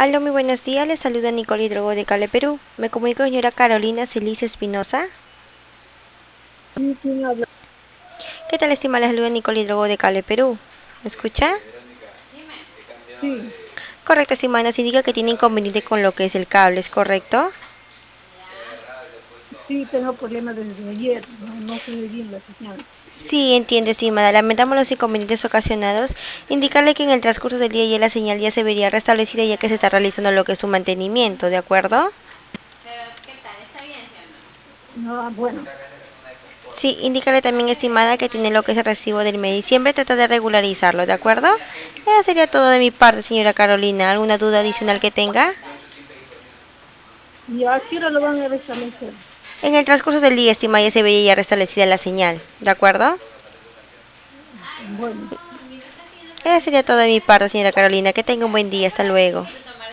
Aló, muy buenos días. Les saluda Nicole Hidrogo de Cable Perú. Me comunico con señora Carolina Celice Espinosa. Sí, ¿quién habla? ¿Qué tal, estimada? Les saluda Nicole Hidrogo de Cable Perú. ¿Me escucha? Sí, Correcto, estimada. Nos indica que tiene inconveniente con lo que es el cable, ¿es correcto? sí, tengo problemas desde ayer, no se ve bien la señal. Sí, entiendo, estimada. Lamentamos los inconvenientes ocasionados. Indicarle que en el transcurso del día ya la señal ya se vería restablecida ya que se está realizando lo que es su mantenimiento, ¿de acuerdo? No, bueno, Sí, indícale también, estimada, que tiene lo que es el recibo del mes de diciembre. Trata de regularizarlo, ¿de acuerdo? Eso sería todo de mi parte, señora Carolina. ¿Alguna duda adicional que tenga? ¿y a qué hora lo van a restablecer? En el transcurso del día, estimada, ya se veía ya restablecida la señal, ¿de acuerdo? Bueno. Eso sería todo de mi parte, señora Carolina. Que tenga un buen día. Hasta luego.